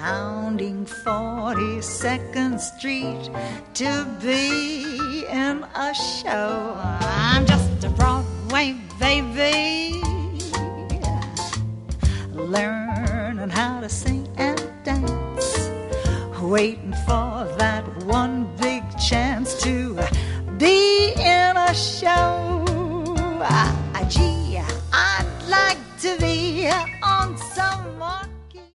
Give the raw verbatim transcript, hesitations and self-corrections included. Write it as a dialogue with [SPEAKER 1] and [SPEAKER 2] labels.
[SPEAKER 1] pounding forty-second Street to be in a show. I'm just a Broadway baby, learning how to sing and dance, waiting for that one big chance to be in a show. I, I, gee, I'd like to be on some